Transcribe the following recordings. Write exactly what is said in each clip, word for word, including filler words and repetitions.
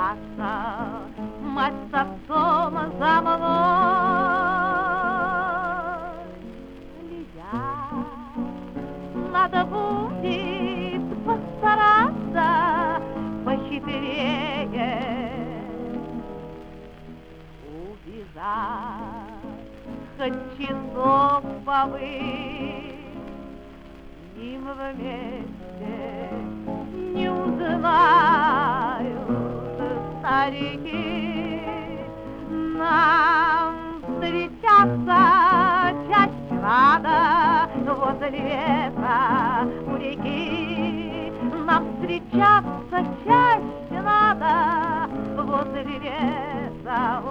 Маша, мать с отцом за мной следят. Надо будет постараться похитрее убежать, хоть часов побыть с ним вместе. Не узнают старики, нам встречаться чаще надо возле леса у реки. Нам встречаться чаще надо возле леса у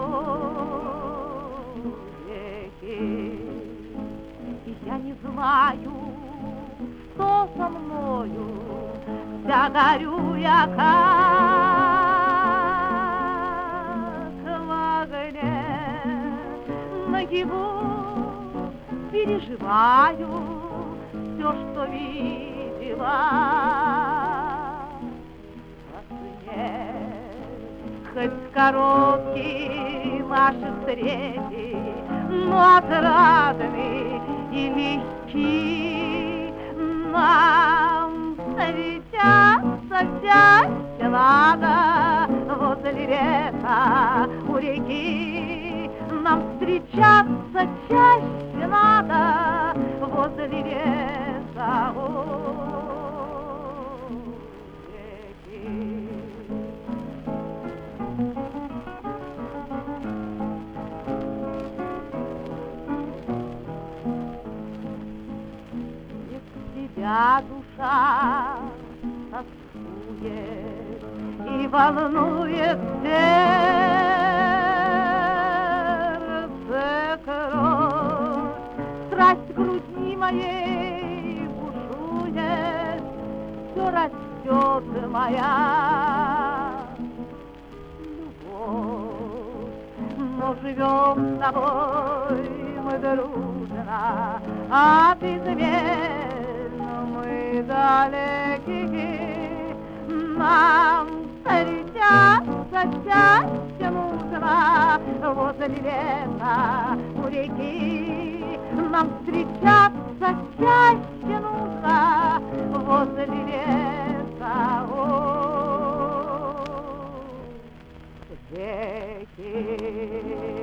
реки. И я не знаю, что со мною, вся горю я как в огне. Наяву переживаю все, что видела во сне. Хоть короткие наши встречи, но отрадны и легки. Нам встречаться чаще надо возле леса у реки. Нам встречаться чаще надо возле леса у реки. Тебя душа тоскует и волнует сердце кровь. Страсть груди моей бушует, все растет моя любовь. Но живем с тобой мы дружно, а безмерно мы далеки. Нам встречаться чаще нужно возле леса у реки. Нам встречаться чаще нужно возле леса у реки.